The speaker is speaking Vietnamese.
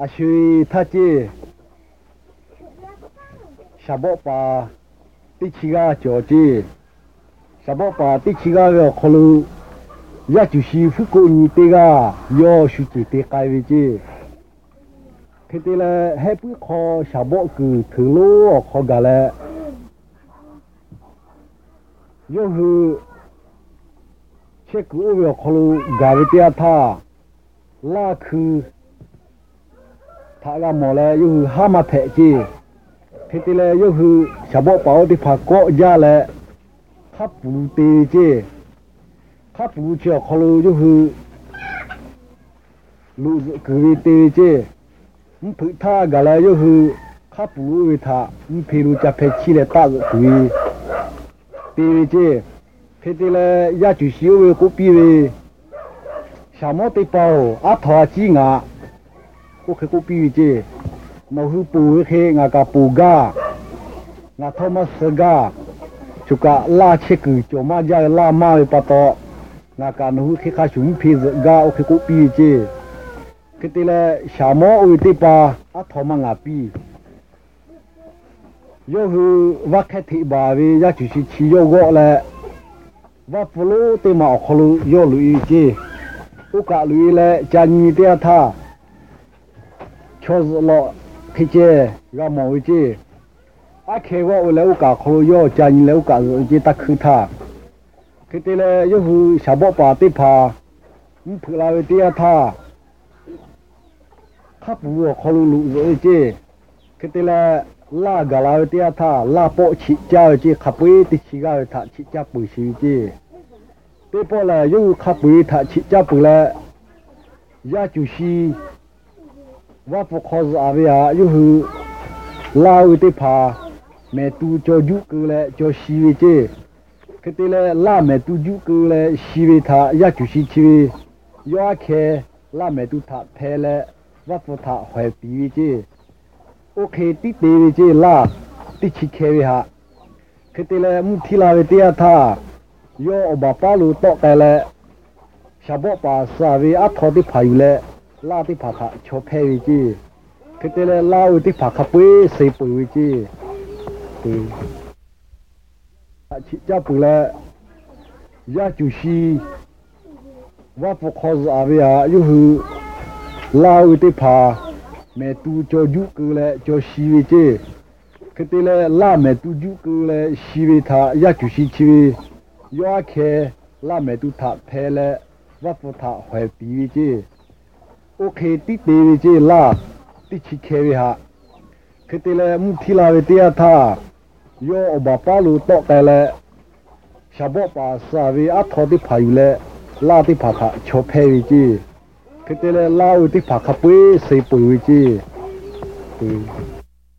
à suy thà chi sa bộ pa tí chi ga cho chi sa bộ pa tí chi ga về kholu ya chủ sĩ phụ cô nhị tê ga yo su chỉ tê cái về chi thế thì là hết bữa kho sa bộ cứ thử lô kho gà là yo hư check over kholu gà về tia tha la khư thà ga mò là yo hư ha ma phệ chi thế thì là yo hư sa bộ bảo thì phải có ra là khắp bù tê chi khắp bù cho kholu yo hư lu cứ tê chi phụ tha gà là yo hư khắp bù về thà phi lu cha phê chi là ta cứ tê chi thế thì là gia chủ sĩ về cố pi về sao mà tê bao áp thọ chi ngã cố cái cố pi chi mà hư bù cái ngã cả bù ga ngã Thomas ga chuka la che cứ cho mà gia la ma về bắt to ngã cả nó cái khá súng phi ga cái cố pi chi cái thì là sao mà về tê ba áp thọ mà ngã pi yo hư vác cái thị bà về gia chủ sĩ chỉ yo gọi là và phụ nữ thì mà kholu yo lui chi u cả lui là chăn tia tha cho lo khi che ra mồi chi à khi vợ là u cả kholu yo chăn là u cả chi ta khư tha cái thì là yo hu sa bo pa ti pha phụ la tia tha khắp vừa kholu lu rồi chi cái thì là la gà la tia tha la bộ chỉ cha chi khắp với ti chỉ ga tha chỉ cha bự xí chi thế bỏ là yêu khắp với thà chỉ cha bự là gia chủ sĩ và phụ khó giả về à yêu hư lao thế phà mẹ tu cho du cứ là cho sĩ về chứ cái thế là la mẹ tu du cứ là sĩ về thà gia chủ sĩ chứ yêu khe la mẹ tu thà thế là và phụ thà hoài bị về chứ ok tí tê về chứ la tí chỉ khe về à cái thế là muốn thi la về tia thà yo bà pa lu to cái là sa bộ pa sa vi a thọ đi phải là la đi phá khá cho phê vi chi cái thế là la đi phá khá bơi xây bơi vi chi chỉ cha bơi là gia chủ sĩ và phụ khó giả về à yêu hư la đi phá mẹ tu cho du cứ là cho sĩ vi chi cái thế là la mẹ tu du cứ là sĩ vi thà gia chủ sĩ chi yo khe la mẹ tu thà phê là và phụ thà hoài bị chứ ok tí tê chứ la tí chỉ khe về ha cái thế là muốn thi la về tia tha yo bà pa lu to cái là sa bộ pa sa về át thọ đi phải là la đi phá khá cho phê về chứ cái thế là la đi phá khá bơi xây bơi chứ